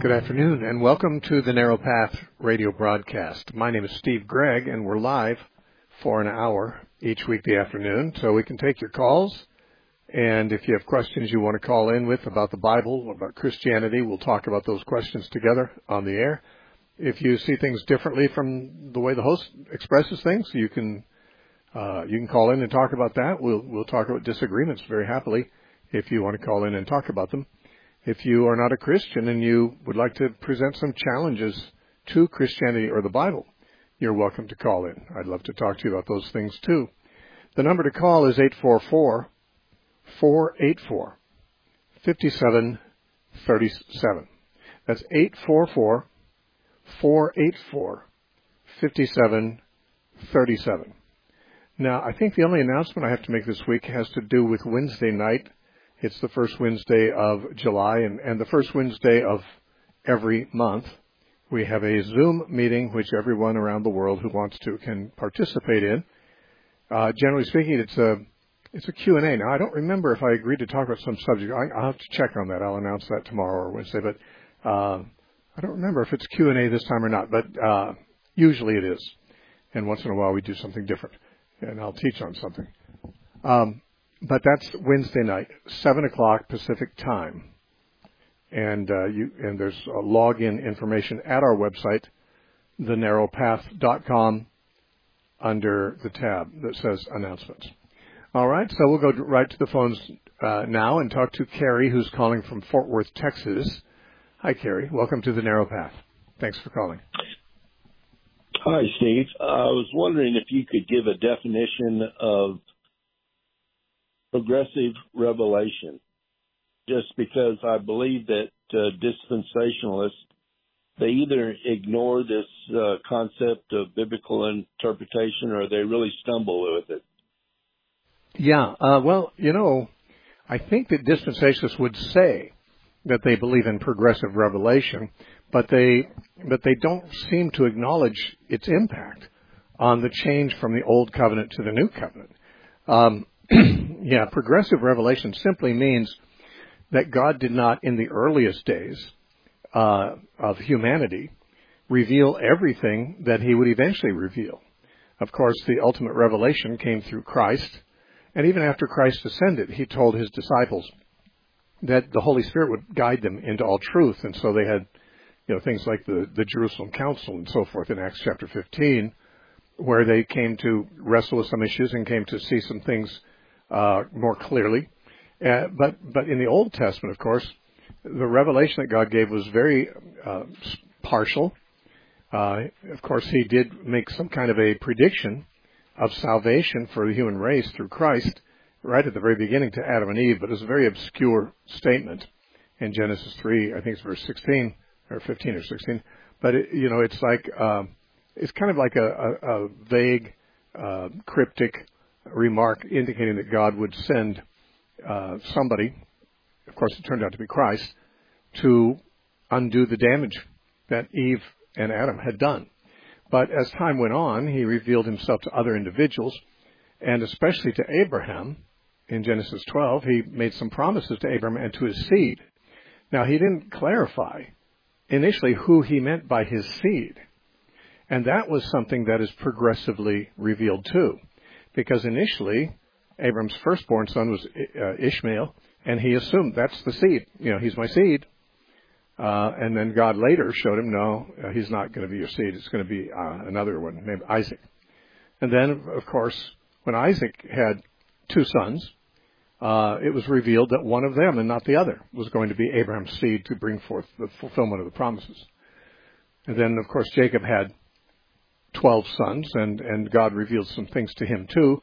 Good afternoon, and welcome to the Narrow Path radio broadcast. My name is Steve Gregg, and we're live for an hour each weekday afternoon, so we can take your calls. And if you have questions you want to call in with about the Bible, about Christianity, we'll talk about those questions together on the air. If you see things differently from the way the host expresses things, you can call in and talk about that. We'll talk about disagreements very happily if you want to call in and talk about them. If you are not a Christian and you would like to present some challenges to Christianity or the Bible, you're welcome to call in. I'd love to talk to you about those things too. The number to call is 844-484-5737. That's 844-484-5737. Now, I think the only announcement I have to make this week has to do with Wednesday night. It's the first Wednesday of July and the first Wednesday of every month. We have a Zoom meeting which everyone around the world who wants to can participate in. Generally speaking, it's a Q&A. Now, I don't remember if I agreed to talk about some subject. I'll have to check on that. I'll announce that tomorrow or Wednesday. But I don't remember if it's Q&A this time or not. But usually it is. And once in a while we do something different. And I'll teach on something. But that's Wednesday night, 7 o'clock Pacific time. And there's a login information at our website, thenarrowpath.com, under the tab that says announcements. All right, so we'll go right to the phones now and talk to Carrie, who's calling from Fort Worth, Texas. Hi, Carrie. Welcome to the Narrow Path. Thanks for calling. Hi, Steve. I was wondering if you could give a definition of progressive revelation, just because I believe that dispensationalists, they either ignore this concept of biblical interpretation or they really stumble with it. Yeah, I think that dispensationalists would say that they believe in progressive revelation, but they don't seem to acknowledge its impact on the change from the Old Covenant to the New Covenant. Progressive revelation simply means that God did not, in the earliest days of humanity, reveal everything that he would eventually reveal. Of course, the ultimate revelation came through Christ, and even after Christ ascended, he told his disciples that the Holy Spirit would guide them into all truth, and so they had things like the Jerusalem Council and so forth in Acts chapter 15, where they came to wrestle with some issues and came to see some things more clearly. But in the Old Testament, of course, the revelation that God gave was very partial. Of course, he did make some kind of a prediction of salvation for the human race through Christ right at the very beginning to Adam and Eve, but it was a very obscure statement in Genesis 3, I think it's verse 16, or 15 or 16. But, it's like, it's kind of like a vague, cryptic remark indicating that God would send somebody, of course it turned out to be Christ, to undo the damage that Eve and Adam had done. But as time went on, he revealed himself to other individuals, and especially to Abraham. In Genesis 12, he made some promises to Abraham and to his seed. Now, he didn't clarify initially who he meant by his seed. And that was something that is progressively revealed too. Because initially, Abraham's firstborn son was Ishmael, and he assumed that's the seed. He's my seed. And then God later showed him, no, he's not going to be your seed. It's going to be another one named Isaac. And then, of course, when Isaac had two sons, it was revealed that one of them and not the other was going to be Abraham's seed to bring forth the fulfillment of the promises. And then, of course, Jacob had 12 sons, and God revealed some things to him too.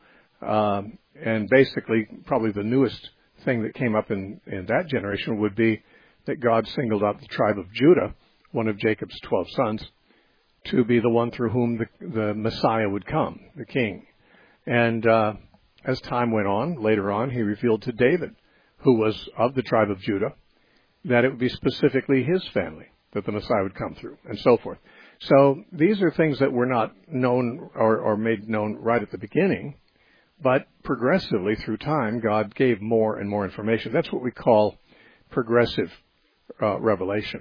And basically, probably the newest thing that came up in that generation would be that God singled out the tribe of Judah, one of Jacob's 12 sons, to be the one through whom the Messiah would come, the king. And as time went on, later on, he revealed to David, who was of the tribe of Judah, that it would be specifically his family that the Messiah would come through, and so forth. So these are things that were not known or made known right at the beginning, but progressively through time, God gave more and more information. That's what we call progressive revelation.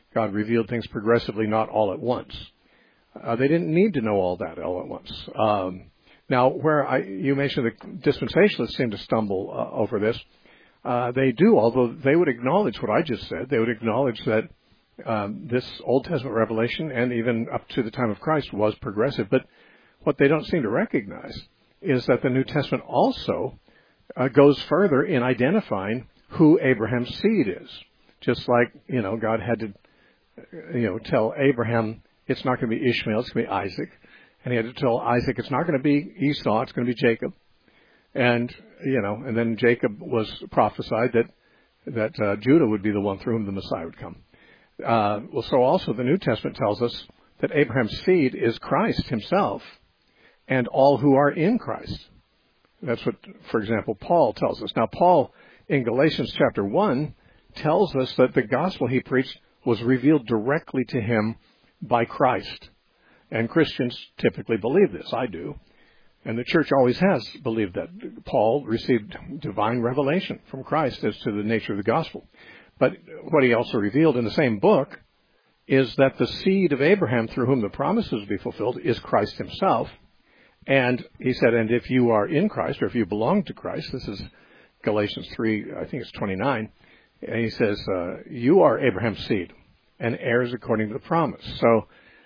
God revealed things progressively, not all at once. They didn't need to know all that all at once. Now, where you mentioned the dispensationalists seem to stumble over this, they do, although they would acknowledge what I just said. They would acknowledge that this Old Testament revelation, and even up to the time of Christ, was progressive. But what they don't seem to recognize is that the New Testament also goes further in identifying who Abraham's seed is. Just like, God had to, tell Abraham it's not going to be Ishmael, it's going to be Isaac. And he had to tell Isaac it's not going to be Esau, it's going to be Jacob. And, and then Jacob was prophesied that Judah would be the one through whom the Messiah would come. So also the New Testament tells us that Abraham's seed is Christ himself and all who are in Christ. That's what, for example, Paul tells us. Now, Paul, in Galatians chapter 1, tells us that the gospel he preached was revealed directly to him by Christ. And Christians typically believe this. I do. And the church always has believed that Paul received divine revelation from Christ as to the nature of the gospel. But what he also revealed in the same book is that the seed of Abraham through whom the promises will be fulfilled is Christ himself. And he said, and if you are in Christ, or if you belong to Christ, this is Galatians 3, I think it's 29, and he says, you are Abraham's seed and heirs according to the promise. So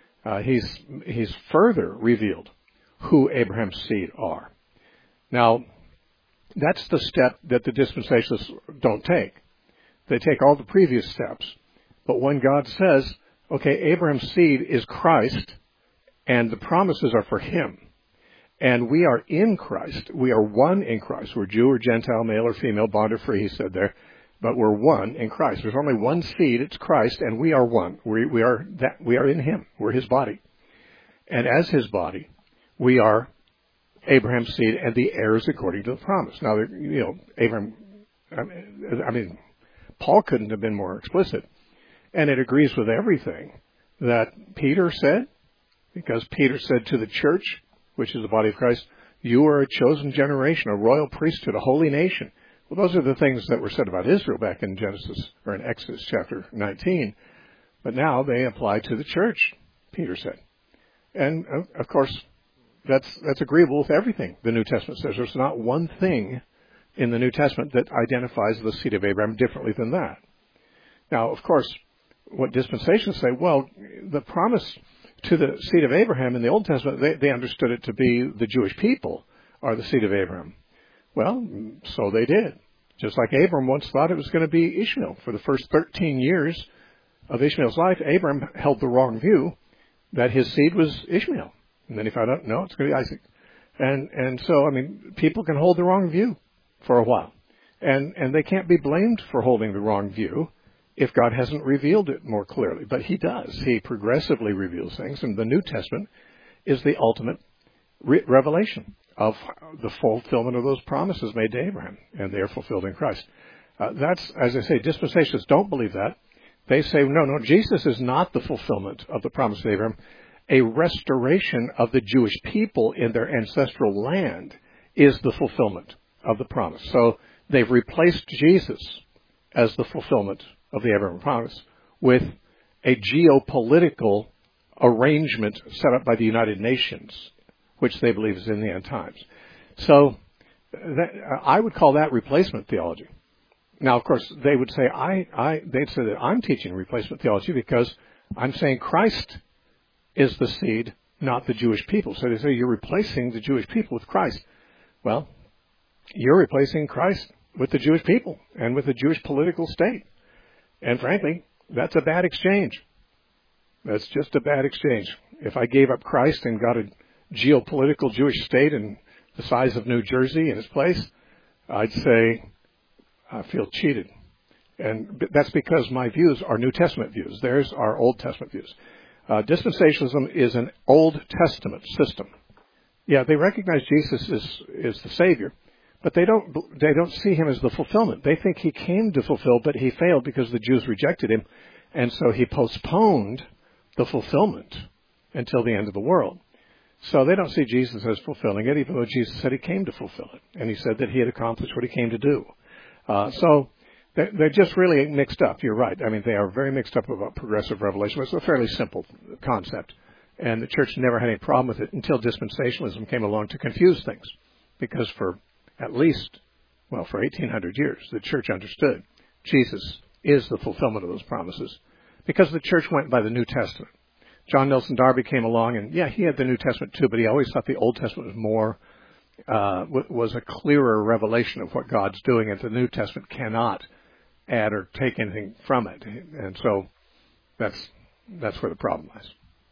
he's further revealed who Abraham's seed are. Now, that's the step that the dispensationalists don't take. They take all the previous steps. But when God says, okay, Abraham's seed is Christ, and the promises are for him, and we are in Christ, we are one in Christ. We're Jew or Gentile, male or female, bond or free, he said there, but we're one in Christ. There's only one seed, it's Christ, and we are one. We are in him. We're his body. And as his body, we are Abraham's seed and the heirs according to the promise. Now, Abraham, Paul couldn't have been more explicit. And it agrees with everything that Peter said, because Peter said to the church, which is the body of Christ, you are a chosen generation, a royal priesthood, a holy nation. Well, those are the things that were said about Israel back in Genesis, or in Exodus chapter 19. But now they apply to the church, Peter said. And, of course, that's agreeable with everything the New Testament says. There's not one thing in the New Testament that identifies the seed of Abraham differently than that. Now, of course, what dispensations say, well, the promise to the seed of Abraham in the Old Testament, they understood it to be the Jewish people are the seed of Abraham. Well, so they did. Just like Abram once thought it was going to be Ishmael. For the first 13 years of Ishmael's life, Abram held the wrong view that his seed was Ishmael. And then he found out, no, it's going to be Isaac. And so, people can hold the wrong view for a while. And they can't be blamed for holding the wrong view if God hasn't revealed it more clearly. But he does. He progressively reveals things. And the New Testament is the ultimate revelation of the fulfillment of those promises made to Abraham. And they are fulfilled in Christ. That's, as I say, dispensationalists don't believe that. They say, no, Jesus is not the fulfillment of the promise of Abraham. A restoration of the Jewish people in their ancestral land is the fulfillment of the promise. So they've replaced Jesus as the fulfillment of the Abraham promise with a geopolitical arrangement set up by the United Nations, which they believe is in the end times. So I would call that replacement theology. Now, of course, they would say they'd say that I'm teaching replacement theology because I'm saying Christ is the seed, not the Jewish people. So they say you're replacing the Jewish people with Christ. Well, you're replacing Christ with the Jewish people and with the Jewish political state. And frankly, that's a bad exchange. That's just a bad exchange. If I gave up Christ and got a geopolitical Jewish state in the size of New Jersey in its place, I'd say I feel cheated. And that's because my views are New Testament views. Theirs are Old Testament views. Dispensationalism is an Old Testament system. Yeah, they recognize Jesus is the Savior, but they don't see him as the fulfillment. They think he came to fulfill, but he failed because the Jews rejected him, and so he postponed the fulfillment until the end of the world. So they don't see Jesus as fulfilling it, even though Jesus said he came to fulfill it, and he said that he had accomplished what he came to do. So They're just really mixed up. You're right. I mean, they are very mixed up about progressive revelation. It's a fairly simple concept. And the church never had any problem with it until dispensationalism came along to confuse things. Because for at least, for 1,800 years, the church understood Jesus is the fulfillment of those promises. Because the church went by the New Testament. John Nelson Darby came along, and he had the New Testament too, but he always thought the Old Testament was more, was a clearer revelation of what God's doing, and the New Testament cannot add or take anything from it. And so that's where the problem lies.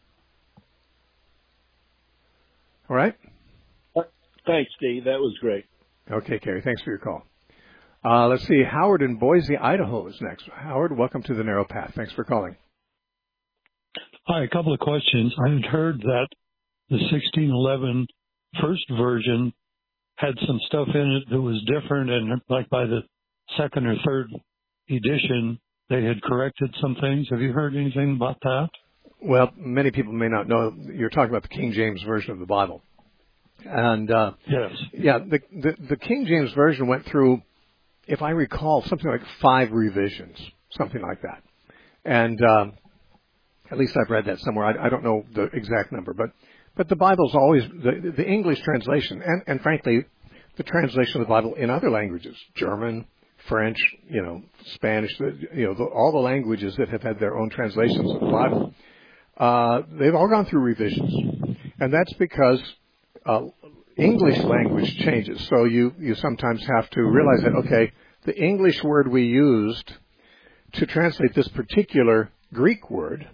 All right? Thanks, Steve. That was great. Okay, Kerry. Thanks for your call. Let's see. Howard in Boise, Idaho is next. Howard, welcome to the Narrow Path. Thanks for calling. Hi, a couple of questions. I had heard that the 1611 first version had some stuff in it that was different, and like by the second or third edition, they had corrected some things. Have you heard anything about that? Well, many people may not know. You're talking about the King James Version of the Bible. And yes. Yeah, the King James Version went through, if I recall, something like 5 revisions, something like that. And at least I've read that somewhere. I don't know the exact number, but the Bible's always the English translation, and frankly, the translation of the Bible in other languages, German, French, Spanish, all the languages that have had their own translations of the Bible, they've all gone through revisions, and that's because English language changes. So you sometimes have to realize that, okay, the English word we used to translate this particular Greek word,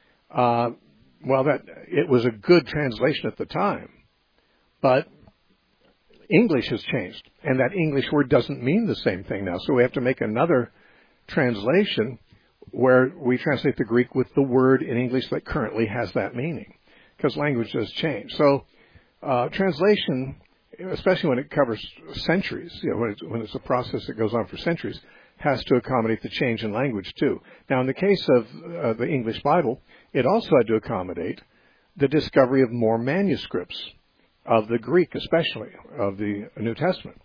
that it was a good translation at the time, but English has changed, and that English word doesn't mean the same thing now. So we have to make another translation where we translate the Greek with the word in English that currently has that meaning, because language does change. So translation, especially when it covers centuries, when it's a process that goes on for centuries, has to accommodate the change in language too. Now, in the case of the English Bible, it also had to accommodate the discovery of more manuscripts of the Greek, especially of the New Testament.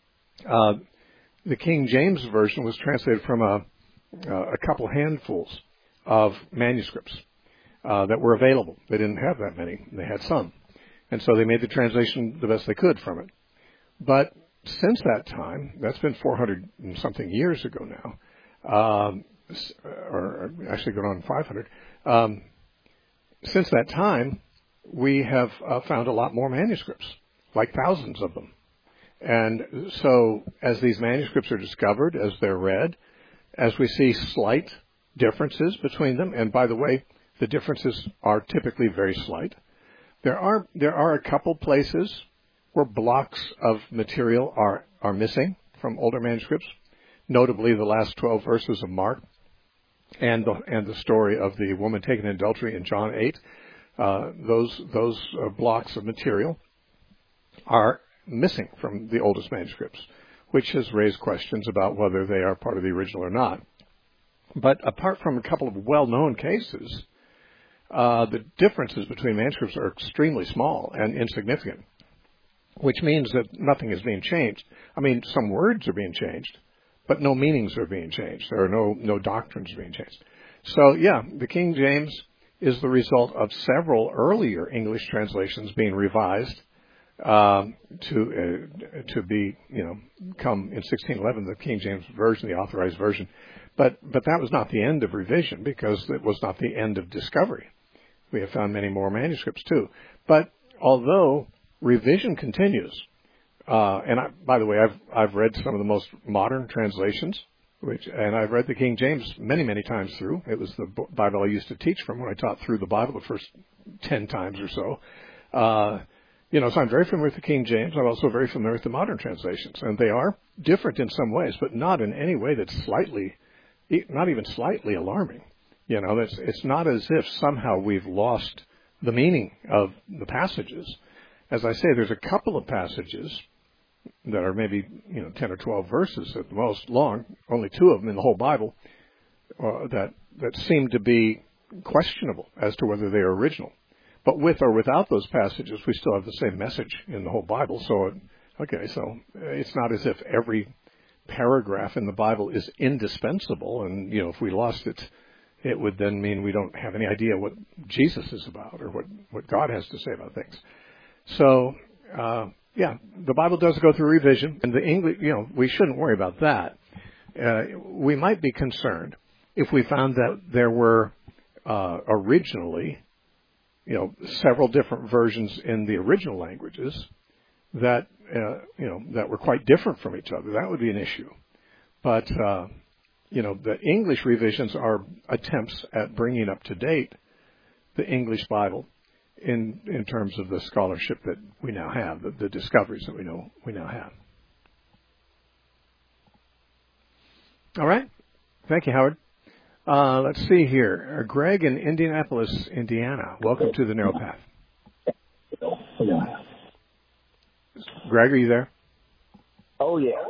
The King James Version was translated from a couple handfuls of manuscripts that were available. They didn't have that many. They had some. And so they made the translation the best they could from it. But since that time, that's been 400 and something years ago now, or actually going on 500. Since that time, we have found a lot more manuscripts, like thousands of them. And so as these manuscripts are discovered, as they're read, as we see slight differences between them, and by the way, the differences are typically very slight, there are a couple places where blocks of material are missing from older manuscripts, notably the last 12 verses of Mark and the story of the woman taken in adultery in John 8. Those blocks of material are missing from the oldest manuscripts, which has raised questions about whether they are part of the original or not. But apart from a couple of well-known cases, the differences between manuscripts are extremely small and insignificant, which means that nothing is being changed. I mean, some words are being changed, but no meanings are being changed. There are no doctrines being changed. So, the King James is the result of several earlier English translations being revised to come in 1611, the King James Version, the Authorized Version. But that was not the end of revision, because it was not the end of discovery. We have found many more manuscripts too. But although revision continues, by the way, I've read some of the most modern translations, and I've read the King James many, many times through. It was the Bible I used to teach from when I taught through the Bible the first 10 times or so. So I'm very familiar with the King James. I'm also very familiar with the modern translations, and they are different in some ways, but not in any way that's not even slightly alarming. It's not as if somehow we've lost the meaning of the passages. As I say, there's a couple of passages that are maybe 10 or 12 verses at the most long, only 2 of them in the whole Bible, that seem to be questionable as to whether they are original. But with or without those passages, we still have the same message in the whole Bible. So it's not as if every paragraph in the Bible is indispensable, and if we lost it, it would then mean we don't have any idea what Jesus is about or what God has to say about things. So, the Bible does go through revision, and the English, we shouldn't worry about that. We might be concerned if we found that there were originally, several different versions in the original languages that that were quite different from each other. That would be an issue. But the English revisions are attempts at bringing up to date the English Bible in terms of the scholarship that we now have, the discoveries that we now have. All right. Thank you, Howard. Let's see here. Greg in Indianapolis, Indiana. Welcome to the Narrow Path. Greg, are you there? Oh, yeah.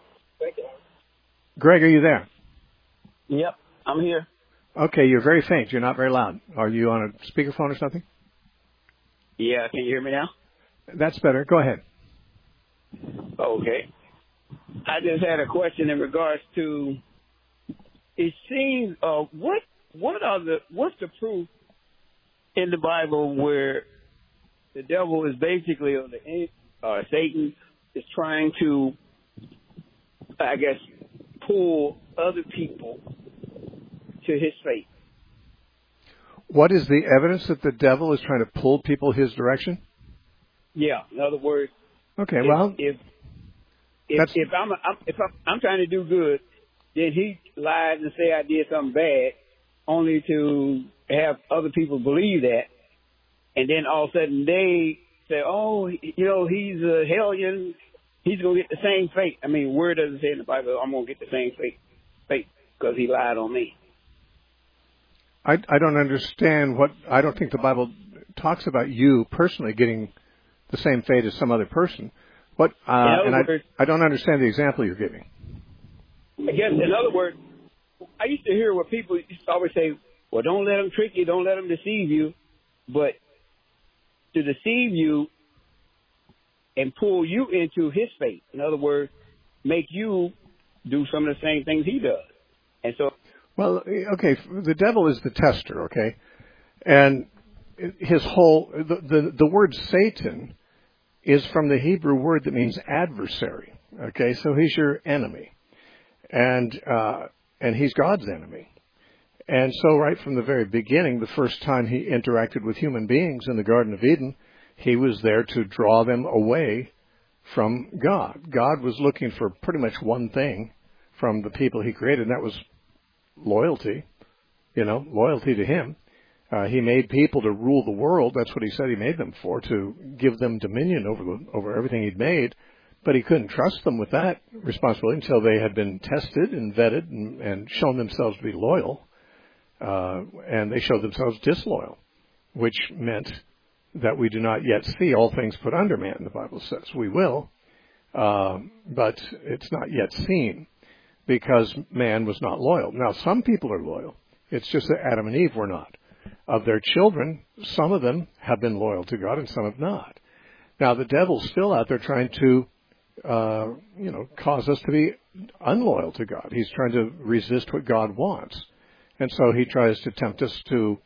Greg, are you there? Yep, I'm here. Okay, you're very faint. You're not very loud. Are you on a speakerphone or something? Yeah, can you hear me now? That's better. Go ahead. Okay. I just had a question in regards to, it seems, what's the proof in the Bible where the devil is basically, or Satan is trying to, I guess, pull other people to his faith? What is the evidence that the devil is trying to pull people his direction? Yeah. In other words, okay. If I'm trying to do good, then he lies and say I did something bad, only to have other people believe that, and then all of a sudden they say, "Oh, he's a hellion. He's gonna get the same fate." I mean, where does it say in the Bible I'm gonna get the same fate because he lied on me? I don't understand I don't think the Bible talks about you personally getting the same fate as some other person. I don't understand the example you're giving. I guess, in other words, I used to hear what people used to always say, well, don't let them trick you, don't let them deceive you. But to deceive you and pull you into his fate, in other words, make you do some of the same things he does. And so... Well, okay, the devil is the tester, okay? And his whole... The word Satan is from the Hebrew word that means adversary, okay? So he's your enemy. And he's God's enemy. And so right from the very beginning, the first time he interacted with human beings in the Garden of Eden, he was there to draw them away from God. God was looking for pretty much one thing from the people he created, and that was loyalty, loyalty to him. He made people to rule the world. That's what he said he made them for, to give them dominion over everything he'd made. But he couldn't trust them with that responsibility until they had been tested and vetted and shown themselves to be loyal. And they showed themselves disloyal, which meant that we do not yet see all things put under man, the Bible says. We will, but it's not yet seen because man was not loyal. Now, some people are loyal. It's just that Adam and Eve were not. Of their children, some of them have been loyal to God and some have not. Now, the devil's still out there trying to cause us to be unloyal to God. He's trying to resist what God wants. And so he tries to tempt us to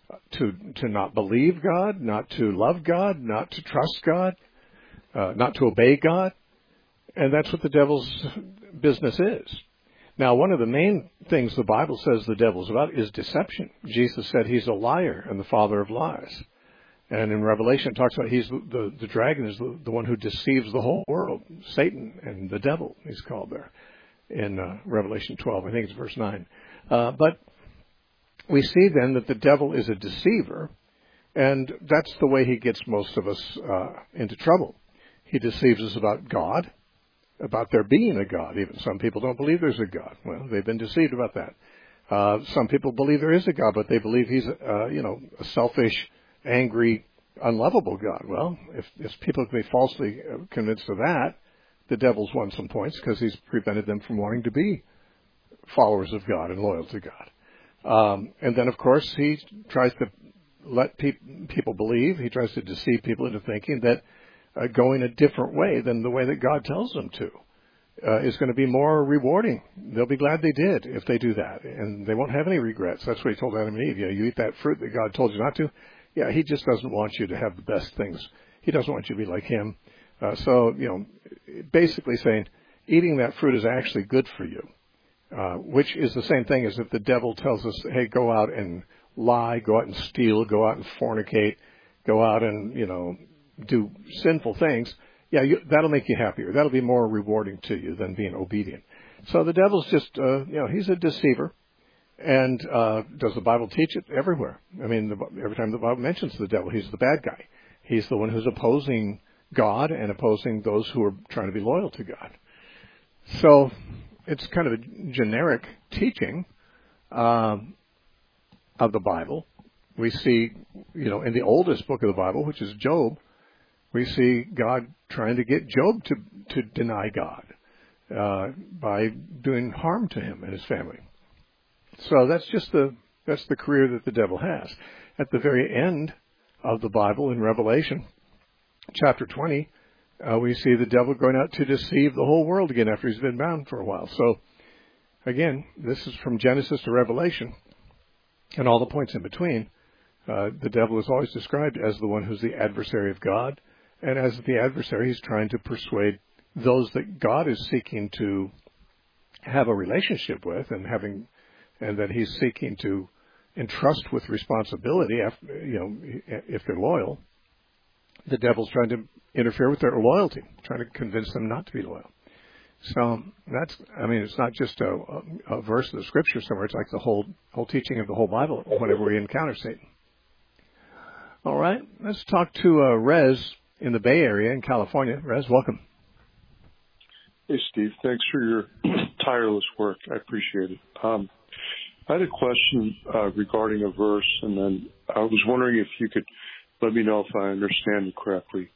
not believe God, not to love God, not to trust God, not to obey God. And that's what the devil's business is. Now, one of the main things the Bible says the devil's about is deception. Jesus said he's a liar and the father of lies. And in Revelation, it talks about he's the dragon is the one who deceives the whole world. Satan and the devil, he's called there in Revelation 12. I think it's verse 9. But we see then that the devil is a deceiver, and that's the way he gets most of us into trouble. He deceives us about God, about there being a God. Even some people don't believe there's a God. Well, they've been deceived about that. Some people believe there is a God, but they believe he's a selfish, angry, unlovable God. Well, if people can be falsely convinced of that, the devil's won some points because he's prevented them from wanting to be followers of God and loyal to God. And then, of course, he tries to let people believe. He tries to deceive people into thinking that going a different way than the way that God tells them to is going to be more rewarding. They'll be glad they did if they do that, and they won't have any regrets. That's what he told Adam and Eve. You eat that fruit that God told you not to. Yeah, he just doesn't want you to have the best things. He doesn't want you to be like him. So, basically saying eating that fruit is actually good for you, which is the same thing as if the devil tells us, hey, go out and lie, go out and steal, go out and fornicate, go out and, do sinful things. Yeah, that'll make you happier. That'll be more rewarding to you than being obedient. So the devil's just, he's a deceiver. And does the Bible teach it? Everywhere. I mean, every time the Bible mentions the devil, he's the bad guy. He's the one who's opposing God and opposing those who are trying to be loyal to God. So it's kind of a generic teaching of the Bible. We see, in the oldest book of the Bible, which is Job, we see God trying to get Job to deny God by doing harm to him and his family. So that's the career that the devil has. At the very end of the Bible in Revelation, chapter 20, we see the devil going out to deceive the whole world again after he's been bound for a while. So again, this is from Genesis to Revelation and all the points in between. The devil is always described as the one who's the adversary of God. And as the adversary, he's trying to persuade those that God is seeking to have a relationship with and that he's seeking to entrust with responsibility, if they're loyal. The devil's trying to interfere with their loyalty, trying to convince them not to be loyal. So it's not just a verse of the Scripture somewhere. It's like the whole teaching of the whole Bible whenever we encounter Satan. All right, let's talk to Rez in the Bay Area in California. Rez, welcome. Hey, Steve. Thanks for your tireless work. I appreciate it. I had a question regarding a verse, and then I was wondering if you could let me know if I understand it correctly.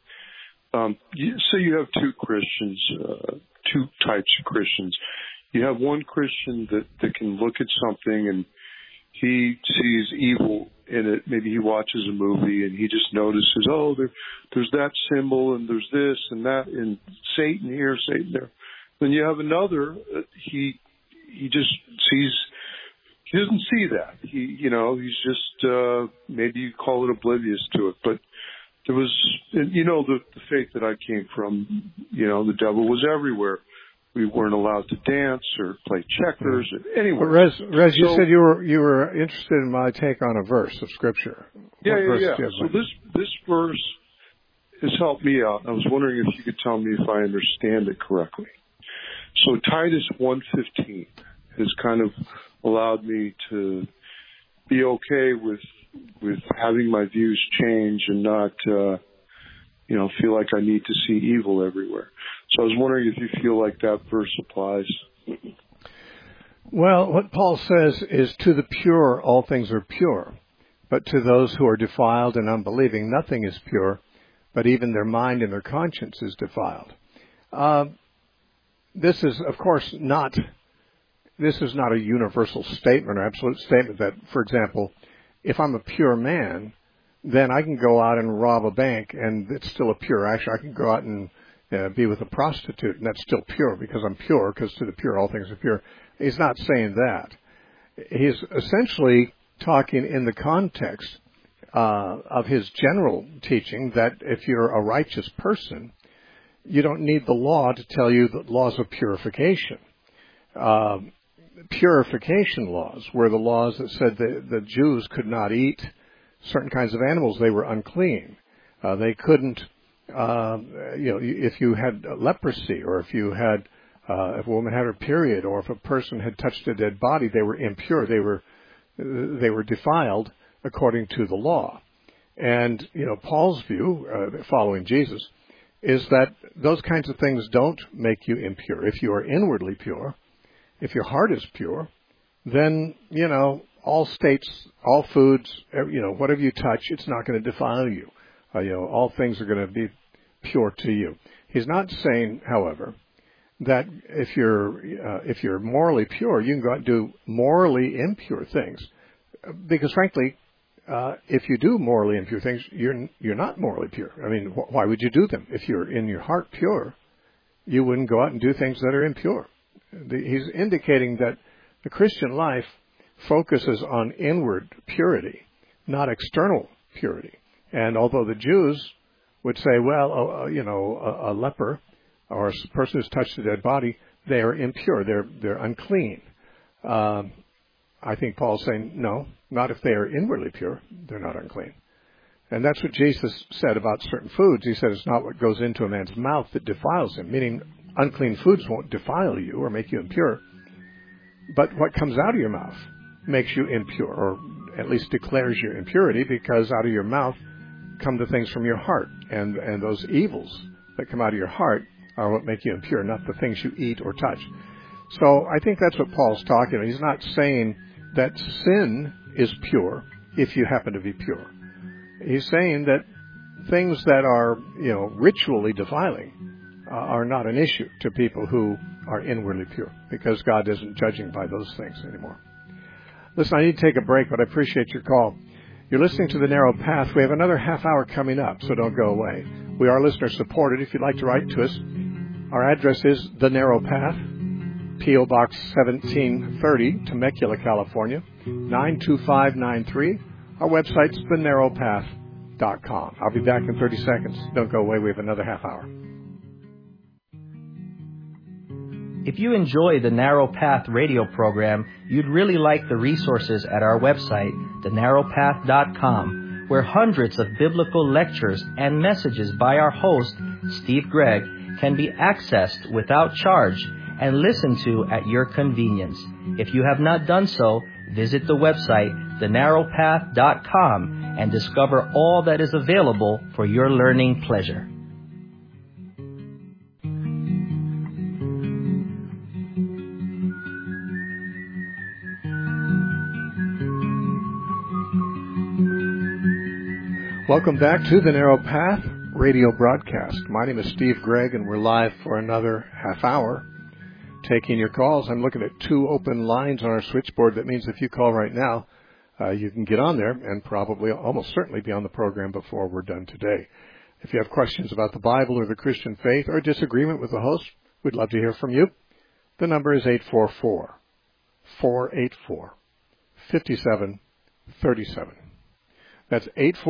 Say you have two Christians, two types of Christians. You have one Christian that can look at something and he sees evil in it. Maybe he watches a movie and he just notices, there's that symbol and there's this and that and Satan here, Satan there. Then you have another, he just sees, he doesn't see that. He's just, maybe you call it oblivious to it, but there was, the faith that I came from, the devil was everywhere. We weren't allowed to dance or play checkers or anywhere. Rez, you said you were interested in my take on a verse of Scripture. Yeah. So this verse has helped me out. I was wondering if you could tell me if I understand it correctly. So Titus 1:15 has kind of allowed me to be okay with having my views change and not, feel like I need to see evil everywhere. So I was wondering if you feel like that verse applies. Well, what Paul says is, to the pure all things are pure, but to those who are defiled and unbelieving nothing is pure, but even their mind and their conscience is defiled. This is, of course, not a universal statement or absolute statement that, for example, if I'm a pure man, then I can go out and rob a bank and it's still a pure action. I can go out and be with a prostitute and that's still pure because I'm pure, because to the pure all things are pure. He's not saying that. He's essentially talking in the context of his general teaching that if you're a righteous person, you don't need the law to tell you the laws of purification. Purification laws were the laws that said the Jews could not eat certain kinds of animals. They were unclean. They couldn't, if you had leprosy, or if you had, if a woman had her period, or if a person had touched a dead body, they were impure. They were defiled according to the law. And, Paul's view, following Jesus, is that those kinds of things don't make you impure. If you are inwardly pure, if your heart is pure, then, all states, all foods, whatever you touch, it's not going to defile you. All things are going to be pure to you. He's not saying, however, that if you're morally pure, you can go out and do morally impure things. Because frankly, if you do morally impure things, you're not morally pure. I mean, why would you do them? If you're in your heart pure, you wouldn't go out and do things that are impure. He's indicating that the Christian life focuses on inward purity, not external purity. And although the Jews would say, well, a leper or a person who's touched a dead body, they are impure, they're unclean. I think Paul's saying, no, not if they are inwardly pure, they're not unclean. And that's what Jesus said about certain foods. He said it's not what goes into a man's mouth that defiles him, meaning unclean foods won't defile you or make you impure. But what comes out of your mouth makes you impure, or at least declares your impurity, because out of your mouth come the things from your heart. And those evils that come out of your heart are what make you impure, not the things you eat or touch. So I think that's what Paul's talking about. He's not saying that sin is pure if you happen to be pure. He's saying that things that are, ritually defiling are not an issue to people who are inwardly pure, because God isn't judging by those things anymore. Listen, I need to take a break, but I appreciate your call. You're listening to The Narrow Path. We have another half hour coming up, so don't go away. We are listener supported. If you'd like to write to us, our address is The Narrow Path, P.O. Box 1730, Temecula, California, 92593. Our website's thenarrowpath.com. I'll be back in 30 seconds. Don't go away. We have another half hour. If you enjoy the Narrow Path radio program, you'd really like the resources at our website, thenarrowpath.com, where hundreds of biblical lectures and messages by our host, Steve Gregg, can be accessed without charge and listened to at your convenience. If you have not done so, visit the website, thenarrowpath.com, and discover all that is available for your learning pleasure. Welcome back to the Narrow Path radio broadcast. My name is Steve Gregg, and we're live for another half hour taking your calls. I'm looking at 2 open lines on our switchboard. That means if you call right now, you can get on there and probably almost certainly be on the program before we're done today. If you have questions about the Bible or the Christian faith or disagreement with the host, we'd love to hear from you. The number is 844-484-5737. That's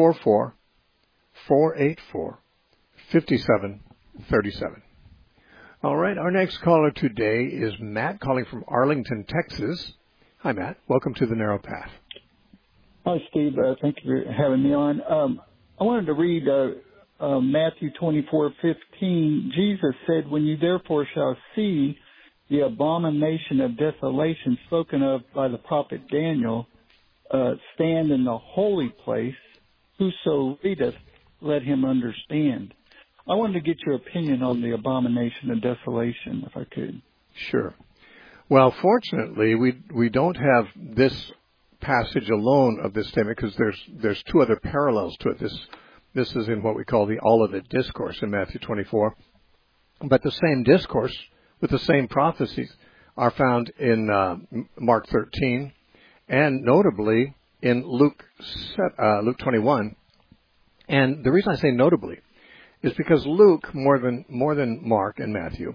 844-484-5737. All right, our next caller today is Matt, calling from Arlington, Texas. Hi, Matt. Welcome to the Narrow Path. Hi, Steve. Thank you for having me on. I wanted to read Matthew 24:15. Jesus said, "When you therefore shall see the abomination of desolation spoken of by the prophet Daniel, stand in the holy place, whoso readeth, let him understand." I wanted to get your opinion on the abomination of desolation, if I could. Sure. Well, fortunately, we don't have this passage alone of this statement, because there's 2 other parallels to it. This is in what we call the Olivet Discourse in Matthew 24. But the same discourse with the same prophecies are found in Mark 13, and notably in Luke 21. And the reason I say notably is because Luke, more than Mark and Matthew,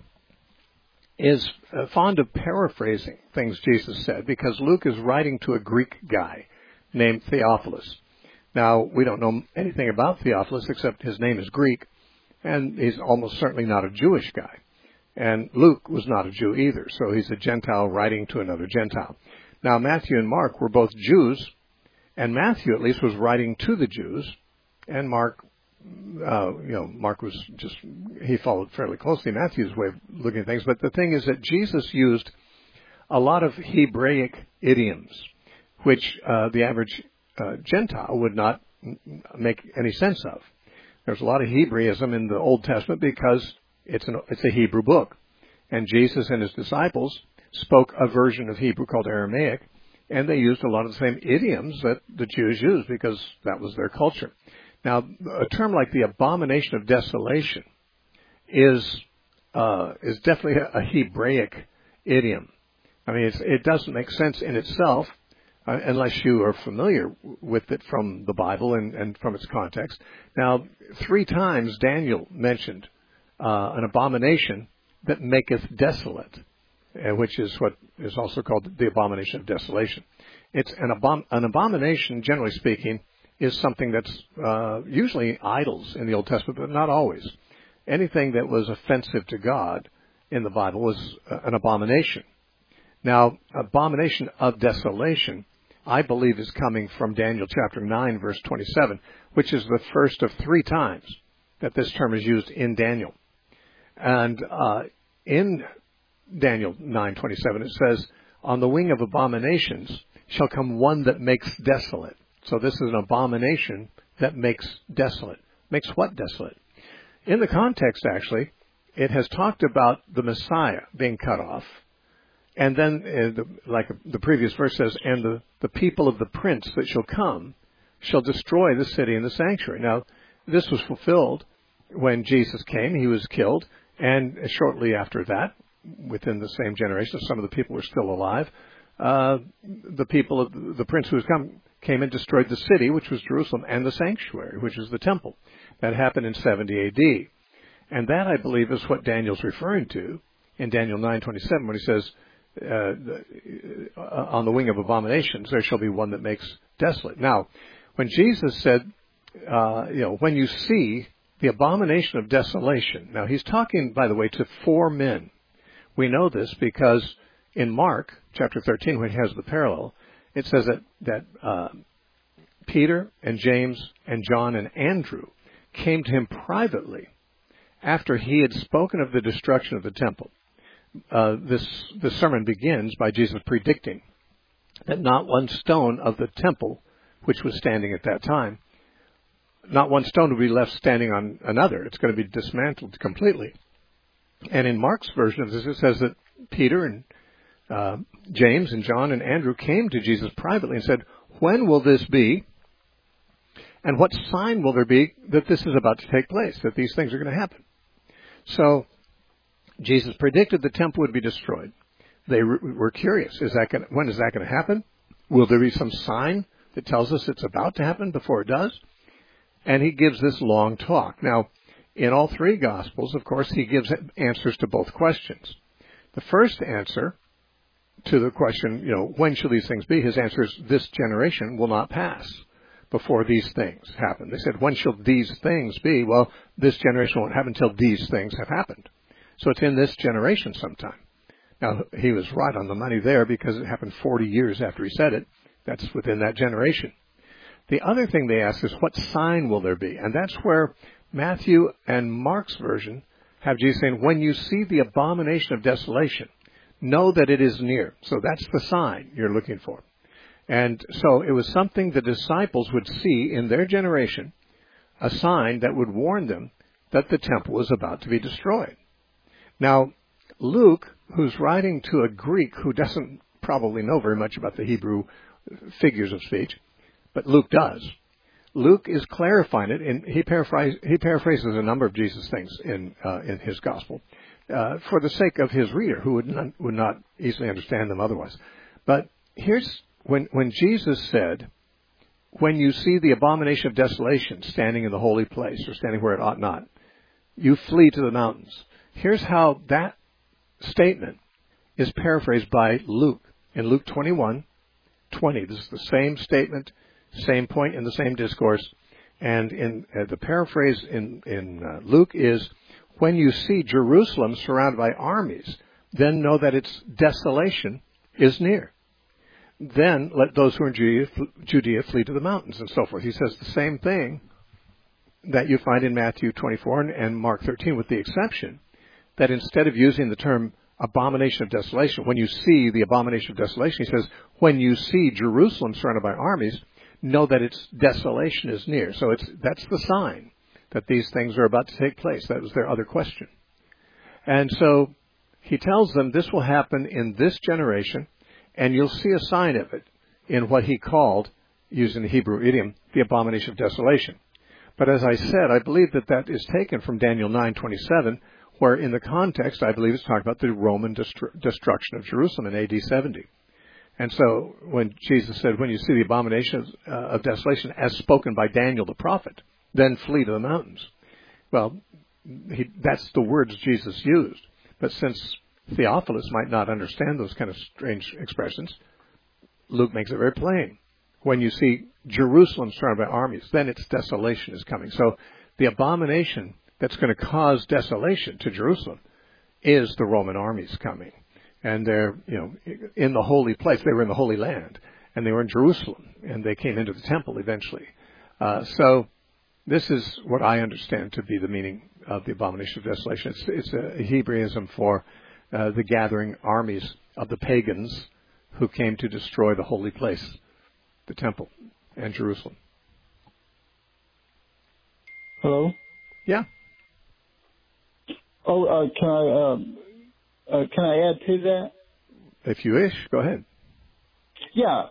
is fond of paraphrasing things Jesus said, because Luke is writing to a Greek guy named Theophilus. Now, we don't know anything about Theophilus except his name is Greek, and he's almost certainly not a Jewish guy. And Luke was not a Jew either, so he's a Gentile writing to another Gentile. Now, Matthew and Mark were both Jews, and Matthew at least was writing to the Jews, and Mark, Mark was he followed fairly closely Matthew's way of looking at things. But the thing is that Jesus used a lot of Hebraic idioms, which the average Gentile would not make any sense of. There's a lot of Hebraism in the Old Testament because it's a Hebrew book. And Jesus and his disciples spoke a version of Hebrew called Aramaic, and they used a lot of the same idioms that the Jews used because that was their culture. Now, a term like the abomination of desolation is definitely a Hebraic idiom. I mean, it doesn't make sense in itself unless you are familiar with it from the Bible and from its context. Now, 3 times Daniel mentioned an abomination that maketh desolate, which is what is also called the abomination of desolation. It's an abomination, generally speaking, is something that's usually idols in the Old Testament, but not always. Anything that was offensive to God in the Bible was an abomination. Now, abomination of desolation, I believe, is coming from Daniel chapter 9, verse 27, which is the first of 3 times that this term is used in Daniel. And in Daniel 9:27, it says, "On the wing of abominations shall come one that makes desolate." So this is an abomination that makes desolate. Makes what desolate? In the context, actually, it has talked about the Messiah being cut off. And then, like the previous verse says, "And the people of the prince that shall come shall destroy the city and the sanctuary." Now, this was fulfilled when Jesus came. He was killed. And shortly after that, within the same generation, some of the people were still alive, the people of the prince who has come came and destroyed the city, which was Jerusalem, and the sanctuary, which is the temple. That happened in 70 A.D. And that, I believe, is what Daniel's referring to in Daniel 9:27 when he says, "On the wing of abominations there shall be one that makes desolate." Now, when Jesus said, when you see the abomination of desolation, now he's talking, by the way, to 4 men. We know this because in Mark chapter 13, when he has the parallel, it says that Peter and James and John and Andrew came to him privately after he had spoken of the destruction of the temple. This sermon begins by Jesus predicting that not one stone of the temple, which was standing at that time, not one stone will be left standing on another. It's going to be dismantled completely. And in Mark's version of this, it says that Peter and James and John and Andrew came to Jesus privately and said, "When will this be? And what sign will there be that this is about to take place, that these things are going to happen?" So Jesus predicted the temple would be destroyed. They were curious. When is that going to happen? Will there be some sign that tells us it's about to happen before it does? And he gives this long talk. Now, in all 3 Gospels, of course, he gives answers to both questions. The first answer to the question, when shall these things be? His answer is, this generation will not pass before these things happen. They said, when shall these things be? Well, this generation won't happen until these things have happened. So it's in this generation sometime. Now, he was right on the money there because it happened 40 years after he said it. That's within that generation. The other thing they ask is, what sign will there be? And that's where Matthew and Mark's version have Jesus saying, when you see the abomination of desolation, know that it is near. So that's the sign you're looking for. And so it was something the disciples would see in their generation, a sign that would warn them that the temple was about to be destroyed. Now, Luke, who's writing to a Greek who doesn't probably know very much about the Hebrew figures of speech, but Luke does. Luke is clarifying it, and he paraphrases a number of Jesus' things in his gospel for the sake of his reader, who would not easily understand them otherwise. But here's when Jesus said, "When you see the abomination of desolation standing in the holy place, or standing where it ought not, you flee to the mountains." Here's how that statement is paraphrased by Luke in Luke 21:20. This is the same statement, same point in the same discourse. And in the paraphrase in Luke is, "When you see Jerusalem surrounded by armies, then know that its desolation is near. Then let those who are in Judea flee to the mountains," and so forth. He says the same thing that you find in Matthew 24 and Mark 13, with the exception that instead of using the term abomination of desolation, when you see the abomination of desolation, he says, when you see Jerusalem surrounded by armies, know that its desolation is near. So that's the sign that these things are about to take place. That was their other question. And so he tells them this will happen in this generation, and you'll see a sign of it in what he called, using the Hebrew idiom, the abomination of desolation. But as I said, I believe that is taken from Daniel 9:27, where in the context, I believe it's talking about the Roman destruction of Jerusalem in AD 70. And so when Jesus said, when you see the abomination of desolation as spoken by Daniel the prophet, then flee to the mountains. Well, that's the words Jesus used. But since Theophilus might not understand those kind of strange expressions, Luke makes it very plain. When you see Jerusalem surrounded by armies, then its desolation is coming. So the abomination that's going to cause desolation to Jerusalem is the Roman armies coming. And they're, in the holy place. They were in the Holy Land, and they were in Jerusalem, and they came into the temple eventually. So this is what I understand to be the meaning of the abomination of desolation. It's a Hebraism for the gathering armies of the pagans who came to destroy the holy place, the temple, and Jerusalem. Hello? Yeah. Oh, can I add to that? If you wish, go ahead. Yeah,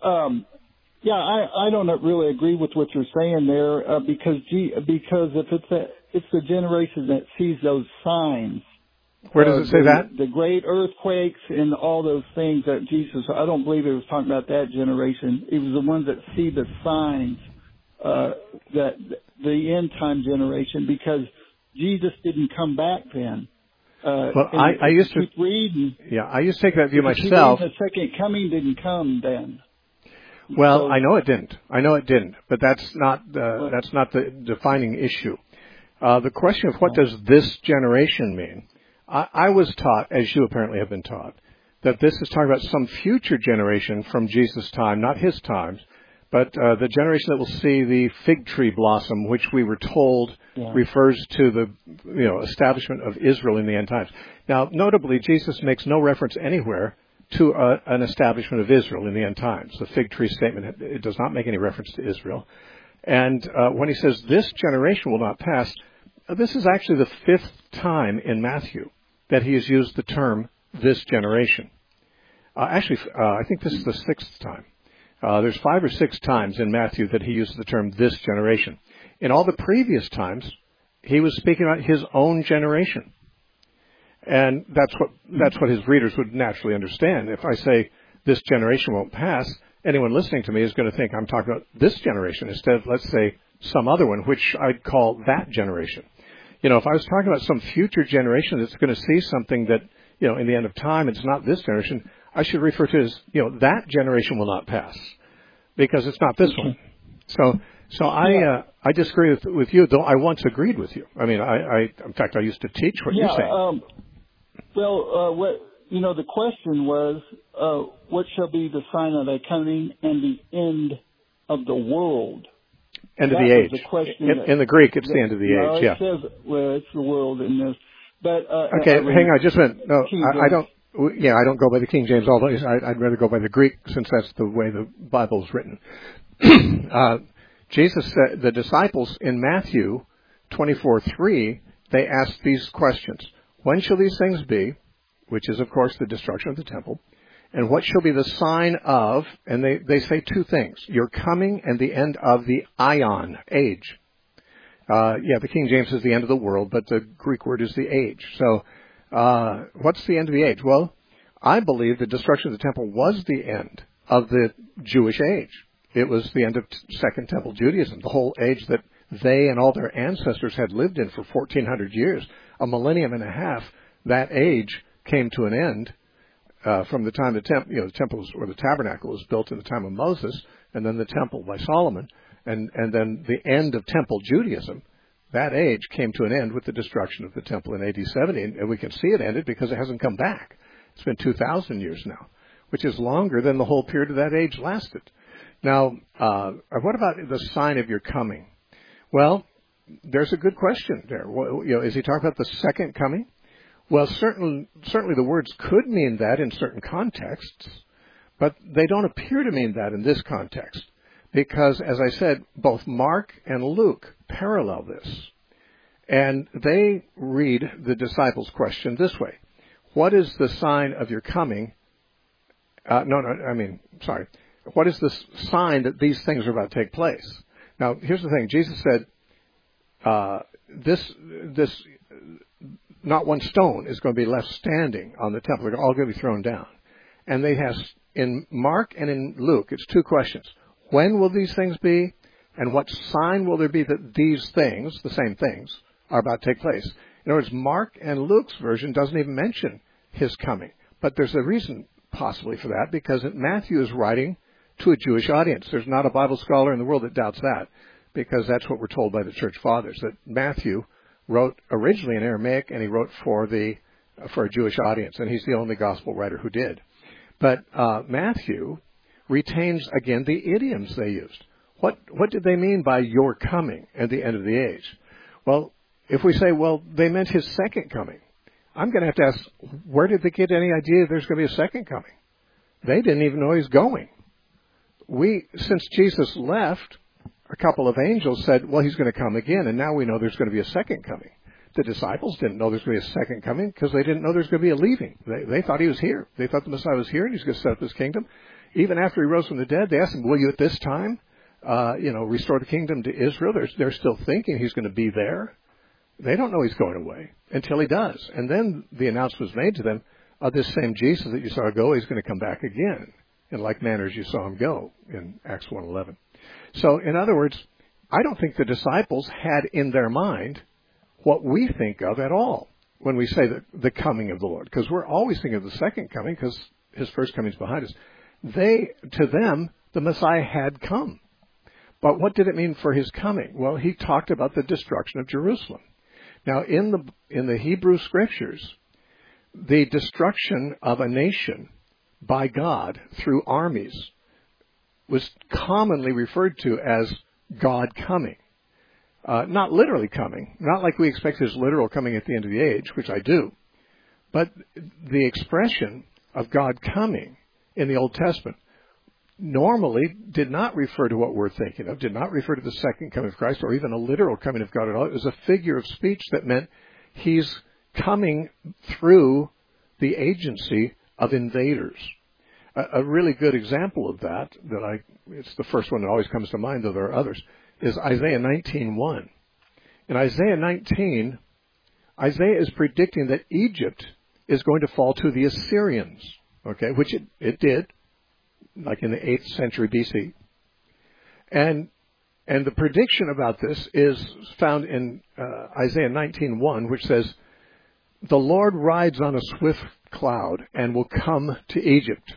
I don't really agree with what you're saying there because if it's the generation that sees those signs. Where does it say that? The great earthquakes and all those things that Jesus, I don't believe it was talking about that generation. It was the ones that see the signs, that the end time generation, because Jesus didn't come back then. Well, I used to keep reading. Yeah, I used to take that view myself. The second coming didn't come then. Well, So, I know it didn't, but that's not the defining issue. The question of what does this generation mean? I was taught, as you apparently have been taught, that this is talking about some future generation from Jesus' time, not his times, but the generation that will see the fig tree blossom, which we were told refers to the establishment of Israel in the end times. Now, notably, Jesus makes no reference anywhere to an establishment of Israel in the end times. The fig tree statement, it does not make any reference to Israel. And when he says this generation will not pass, this is actually the fifth time in Matthew that he has used the term this generation. I think this is the sixth time. There's 5 or 6 times in Matthew that he uses the term this generation. In all the previous times, he was speaking about his own generation. And that's what his readers would naturally understand. If I say this generation won't pass, anyone listening to me is going to think I'm talking about this generation instead of, let's say, some other one, which I'd call that generation. If I was talking about some future generation that's going to see something that, in the end of time, it's not this generation, I should refer to it as, that generation will not pass, because it's not this one. So I disagree with you, though I once agreed with you. I mean, in fact, I used to teach what you're saying. The question was, what shall be the sign of thy coming and the end of the world? End of the age. In the Greek, it's the end of the age. It says, it's the world in this. But okay, hang on, just a minute. No, I don't. Yeah, I don't go by the King James. Although I'd rather go by the Greek, since that's the way the Bible is written. Jesus said, the disciples in Matthew 24:3, they asked these questions: when shall these things be? Which is, of course, the destruction of the temple. And what shall be the sign of? And they say 2 things: your coming and the end of the aion, age. The King James says the end of the world, but the Greek word is the age. So, what's the end of the age? Well, I believe the destruction of the temple was the end of the Jewish age. It was the end of Second Temple Judaism, the whole age that they and all their ancestors had lived in for 1,400 years, a millennium and a half. That age came to an end from the time the temple or the tabernacle was built in the time of Moses, and then the temple by Solomon, and then the end of Temple Judaism. That age came to an end with the destruction of the temple in AD 70, and we can see it ended because it hasn't come back. It's been 2,000 years now, which is longer than the whole period of that age lasted. Now, what about the sign of your coming? Well, there's a good question there. Is he talking about the second coming? Well, certainly the words could mean that in certain contexts, but they don't appear to mean that in this context, because, as I said, both Mark and Luke parallel this, and they read the disciples' question this way: what is the sign of your coming? What is the sign that these things are about to take place? Now, here's the thing. Jesus said, this not one stone is going to be left standing on the temple. They're all going to be thrown down. And they have, in Mark and in Luke, it's 2 questions. When will these things be? And what sign will there be that these things, the same things, are about to take place? In other words, Mark and Luke's version doesn't even mention his coming. But there's a reason possibly for that, because Matthew is writing to a Jewish audience. There's not a Bible scholar in the world that doubts that, because that's what we're told by the church fathers, that Matthew wrote originally in Aramaic, and he wrote for a Jewish audience, and he's the only gospel writer who did. But Matthew retains, again, the idioms they used. What did they mean by your coming and the end of the age? Well, if we say, well, they meant his second coming, I'm going to have to ask, where did they get any idea there's going to be a second coming? They didn't even know he's going. Since Jesus left, a couple of angels said, well, he's going to come again, and now we know there's going to be a second coming. The disciples didn't know there's going to be a second coming because they didn't know there's going to be a leaving. They thought he was here. They thought the Messiah was here and he's going to set up his kingdom. Even after he rose from the dead, they asked him, will you at this time, restore the kingdom to Israel? They're still thinking he's going to be there. They don't know he's going away until he does. And then the announcement was made to them, this same Jesus that you saw go, he's going to come back again in like manner as you saw him go in Acts 1:11. So, in other words, I don't think the disciples had in their mind what we think of at all when we say the coming of the Lord, because we're always thinking of the second coming because his first coming is behind us. To them, the Messiah had come. But what did it mean for his coming? Well, he talked about the destruction of Jerusalem. Now, in the Hebrew Scriptures, the destruction of a nation by God through armies was commonly referred to as God coming. Not literally coming, not like we expect his literal coming at the end of the age, which I do, but the expression of God coming in the Old Testament normally did not refer to what we're thinking of, did not refer to the second coming of Christ or even a literal coming of God at all. It was a figure of speech that meant he's coming through the agency of invaders. A really good example of that, it's the first one that always comes to mind, though there are others, is Isaiah 19:1. In Isaiah 19, Isaiah is predicting that Egypt is going to fall to the Assyrians, okay, which it did, like in the 8th century BC. And the prediction about this is found in Isaiah 19:1, which says, the Lord rides on a swift cloud and will come to Egypt.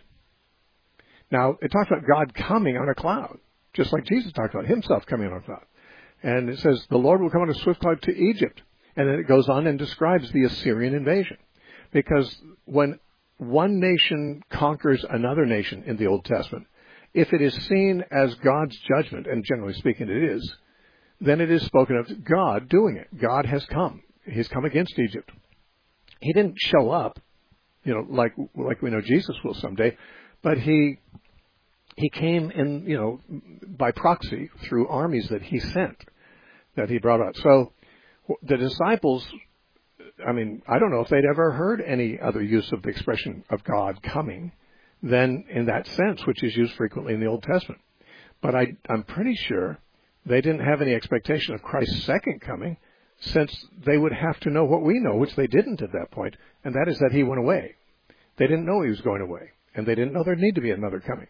Now, it talks about God coming on a cloud, just like Jesus talked about himself coming on a cloud. And it says, the Lord will come on a swift cloud to Egypt. And then it goes on and describes the Assyrian invasion. Because when one nation conquers another nation in the Old Testament, if it is seen as God's judgment, and generally speaking it is, then it is spoken of God doing it. God has come. He's come against Egypt. He didn't show up, like we know Jesus will someday, but he came in, by proxy through armies that he sent, that he brought out. So the disciples, I don't know if they'd ever heard any other use of the expression of God coming than in that sense, which is used frequently in the Old Testament. But I'm pretty sure they didn't have any expectation of Christ's second coming, since they would have to know what we know, which they didn't at that point, and that is that he went away. They didn't know he was going away, and they didn't know there'd need to be another coming.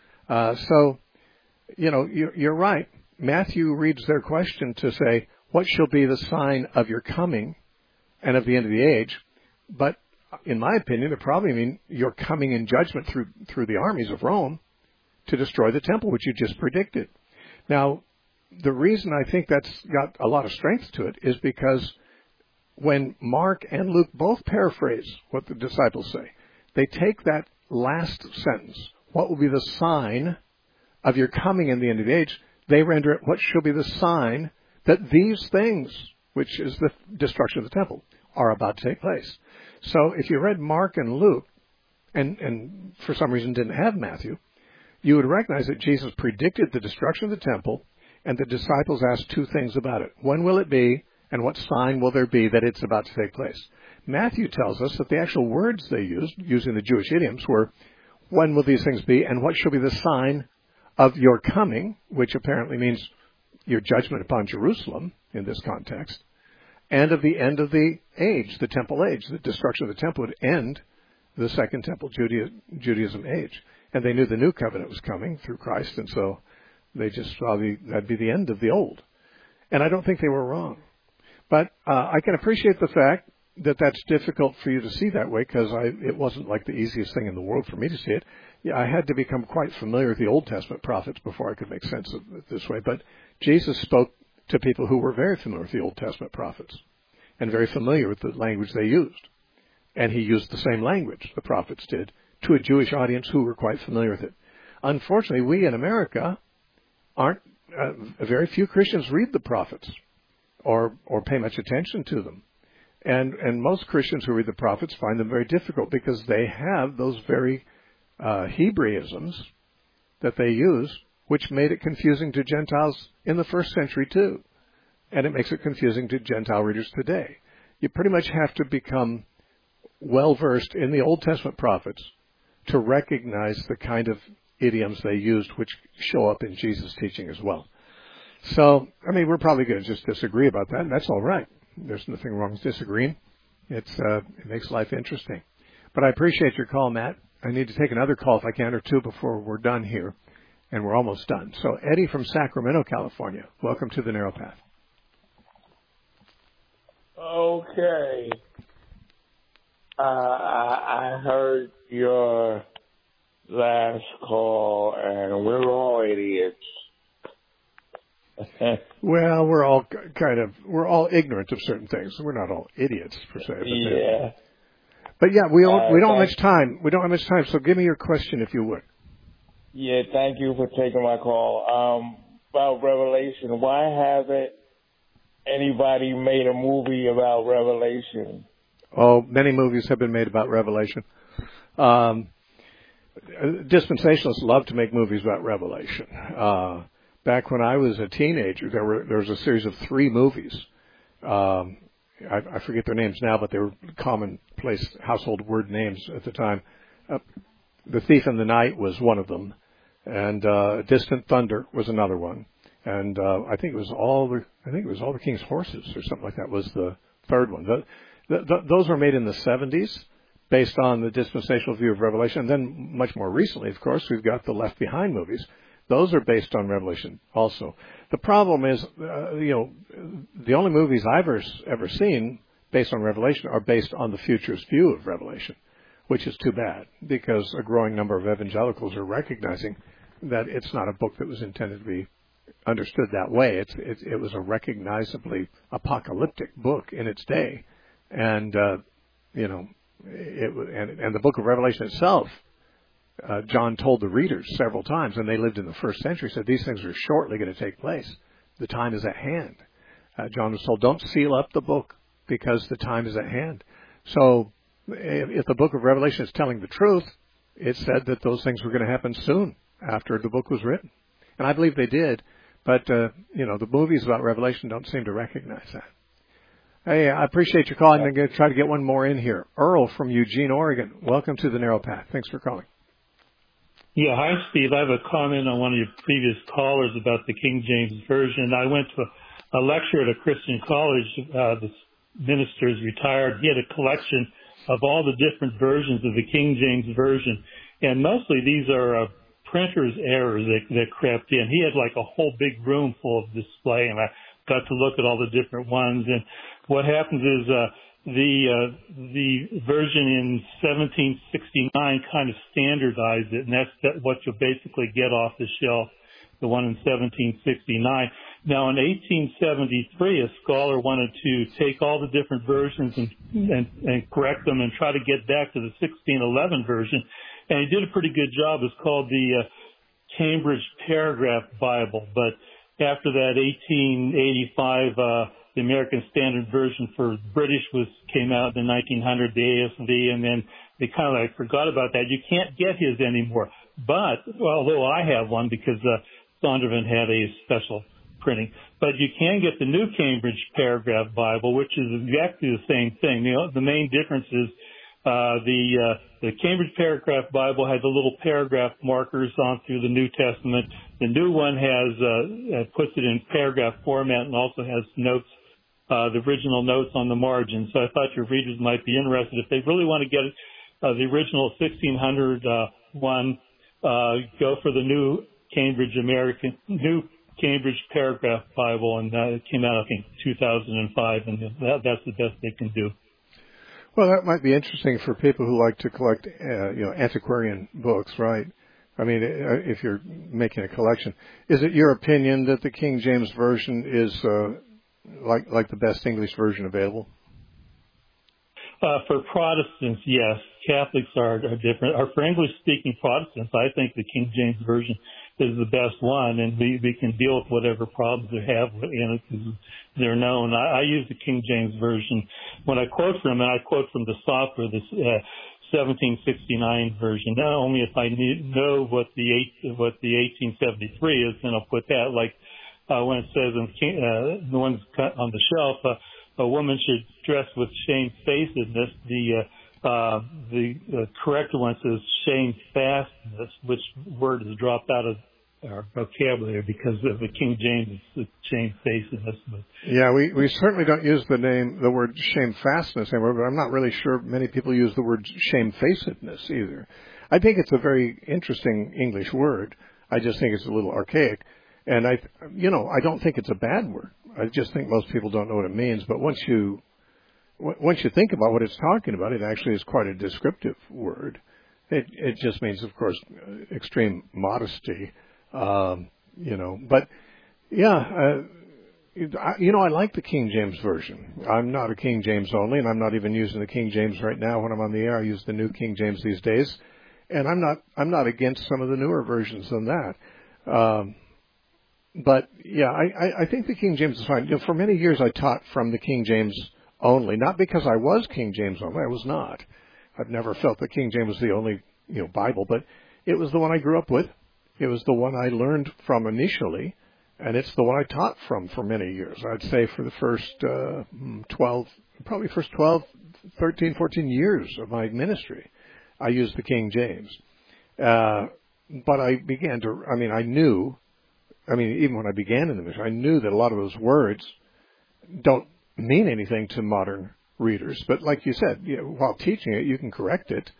You're right. Matthew reads their question to say, what shall be the sign of your coming and of the end of the age? But in my opinion, it probably mean you're coming in judgment through the armies of Rome to destroy the temple, which you just predicted. Now, the reason I think that's got a lot of strength to it is because when Mark and Luke both paraphrase what the disciples say, they take that last sentence, what will be the sign of your coming in the end of the age, they render it, what shall be the sign that these things, which is the destruction of the temple, are about to take place. So if you read Mark and Luke, and for some reason didn't have Matthew, you would recognize that Jesus predicted the destruction of the temple, and the disciples asked two things about it. When will it be, and what sign will there be that it's about to take place? Matthew tells us that the actual words they used, using the Jewish idioms, were, when will these things be, and what shall be the sign of your coming, which apparently means your judgment upon Jerusalem in this context, and of the end of the age, the temple age. The destruction of the temple would end the second temple Judaism age. And they knew the new covenant was coming through Christ, and so they just saw that'd be the end of the old. And I don't think they were wrong. But I can appreciate the fact that that's difficult for you to see that way, because it wasn't like the easiest thing in the world for me to see it. Yeah, I had to become quite familiar with the Old Testament prophets before I could make sense of it this way. But Jesus spoke to people who were very familiar with the Old Testament prophets and very familiar with the language they used. And he used the same language the prophets did to a Jewish audience who were quite familiar with it. Unfortunately, we in America aren't, very few Christians read the prophets or pay much attention to them. And most Christians who read the prophets find them very difficult because they have those very Hebraisms that they use, which made it confusing to Gentiles in the first century too. And it makes it confusing to Gentile readers today. You pretty much have to become well-versed in the Old Testament prophets to recognize the kind of idioms they used, which show up in Jesus' teaching as well. So, I mean, we're probably going to just disagree about that, and that's all right. There's nothing wrong with disagreeing. It makes life interesting. But I appreciate your call, Matt. I need to take another call if I can, or two, before we're done here. And we're almost done. So, Eddie from Sacramento, California. Welcome to the Narrow Path. Okay. I heard your last call, and we're all idiots. Well, we're all ignorant of certain things. We're not all idiots per se. Yeah. But yeah, we don't have much time. We don't have much time. So give me your question if you would. Yeah, thank you for taking my call. About Revelation, why haven't anybody made a movie about Revelation? Oh, many movies have been made about Revelation. Dispensationalists love to make movies about Revelation. Back when I was a teenager, there was a series of 3 movies. I forget their names now, but they were commonplace household word names at the time. The Thief in the Night was one of them, and Distant Thunder was another one, and I think it was all the King's Horses or something like that was the third one. Those were made in the 70s, based on the dispensational view of Revelation. And then much more recently, of course, we've got the Left Behind movies. Those are based on Revelation also. The problem is, the only movies I've ever seen based on Revelation are based on the futurist view of Revelation, which is too bad, because a growing number of evangelicals are recognizing that it's not a book that was intended to be understood that way. It was a recognizably apocalyptic book in its day. And, and the book of Revelation itself, John told the readers several times, and they lived in the first century, said these things are shortly going to take place. The time is at hand. John was told, don't seal up the book because the time is at hand. So if the book of Revelation is telling the truth, it said that those things were going to happen soon after the book was written. And I believe they did, but, the movies about Revelation don't seem to recognize that. Hey, I appreciate your call. I'm going to try to get one more in here. Earl from Eugene, Oregon. Welcome to the Narrow Path. Thanks for calling. Yeah, hi, Steve. I have a comment on one of your previous callers about the King James Version. I went to a lecture at a Christian college. The minister's retired. He had a collection of all the different versions of the King James Version. And mostly these are printer's errors that crept in. He had like a whole big room full of display, and I got to look at all the different ones. And what happens is the version in 1769 kind of standardized it, and that's what you'll basically get off the shelf, the one in 1769. Now, in 1873, a scholar wanted to take all the different versions and correct them and try to get back to the 1611 version, and he did a pretty good job. It's called the Cambridge Paragraph Bible, but after that, 1885, the American Standard Version for British came out in the 1900, the ASV, and then they kind of forgot about that. You can't get his anymore. But, although I have one because Zondervan had a special printing, but you can get the New Cambridge Paragraph Bible, which is exactly the same thing. The main difference is the Cambridge Paragraph Bible has the little paragraph markers on through the New Testament. The new one has puts it in paragraph format and also has notes, the original notes on the margin. So I thought your readers might be interested. If they really want to get the original 1600 one, go for the New Cambridge Paragraph Bible, and it came out, I think, 2005, and that's the best they can do. Well, that might be interesting for people who like to collect, antiquarian books, right? I mean, if you're making a collection, is it your opinion that the King James Version is like the best English version available? For Protestants, yes. Catholics are different. Or for English-speaking Protestants, I think the King James Version is the best one, and we can deal with whatever problems they have in it because they're known. I use the King James Version. When I quote from it, I quote from the software, the 1769 version. Not only if I know what the 1873 is, then I'll put that. Like when it says in the ones on the shelf, a woman should dress with shamefacedness. The correct one says shamefastness, which word is dropped out of our vocabulary because of the King James, it's shamefacedness. Yeah, we certainly don't use the word shamefastness anymore, but I'm not really sure many people use the word shamefacedness either. I think it's a very interesting English word. I just think it's a little archaic. And I don't think it's a bad word. I just think most people don't know what it means. But once you think about what it's talking about, it actually is quite a descriptive word. It just means, of course, extreme modesty. But yeah, I like the King James Version. I'm not a King James only, and I'm not even using the King James right now when I'm on the air. I use the New King James these days, and I'm not against some of the newer versions than that. But yeah, I think the King James is fine. For many years I taught from the King James only, not because I was King James only. I was not. I've never felt that King James was the only, Bible, but it was the one I grew up with. It was the one I learned from initially, and it's the one I taught from for many years. I'd say for the first 12, 13, 14 years of my ministry, I used the King James. But I began to, even when I began in the ministry, I knew that a lot of those words don't mean anything to modern readers. But like you said, while teaching it, you can correct it.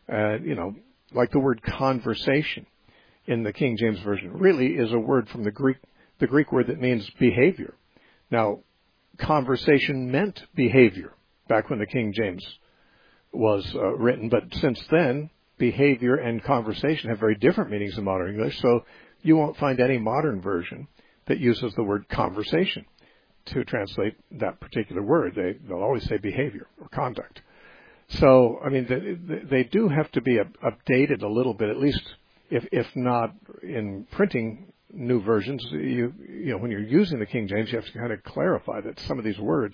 Like the word conversation in the King James Version really is a word from the Greek word that means behavior. Now, conversation meant behavior back when the King James was written, but since then, behavior and conversation have very different meanings in modern English, so you won't find any modern version that uses the word conversation to translate that particular word. They'll always say behavior or conduct. So, they do have to be updated a little bit, at least if not in printing new versions. When you're using the King James, you have to kind of clarify that some of these words,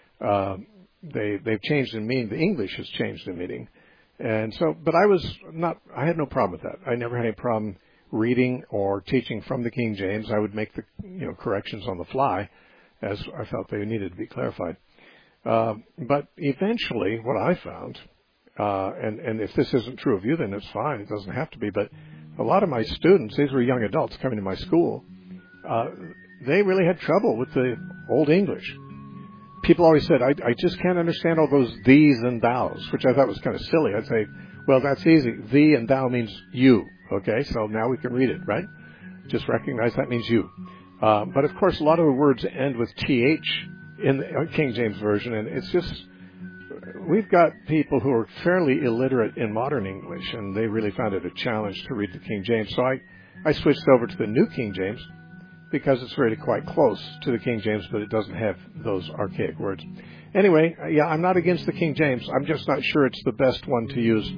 they've changed in meaning. The English has changed in meaning. And so, but I had no problem with that. I never had any problem reading or teaching from the King James. I would make the corrections on the fly as I felt they needed to be clarified. But eventually what I found, and if this isn't true of you, then it's fine. It doesn't have to be. But a lot of my students, these were young adults coming to my school, they really had trouble with the Old English. People always said, I just can't understand all those these and thous, which I thought was kind of silly. I'd say, well, that's easy. Thee and thou means you. Okay, so now we can read it, right? Just recognize that means you. But of course, a lot of the words end with th in the King James Version, and it's just, we've got people who are fairly illiterate in modern English, and they really found it a challenge to read the King James. So I switched over to the New King James because it's really quite close to the King James, but it doesn't have those archaic words. Anyway, yeah, I'm not against the King James. I'm just not sure it's the best one to use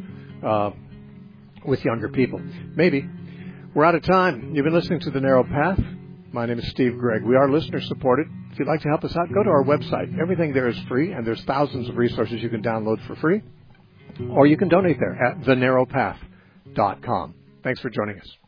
with younger people. Maybe. We're out of time. You've been listening to The Narrow Path. My name is Steve Gregg. We are listener-supported. If you'd like to help us out, go to our website. Everything there is free, and there's thousands of resources you can download for free. Or you can donate there at thenarrowpath.com. Thanks for joining us.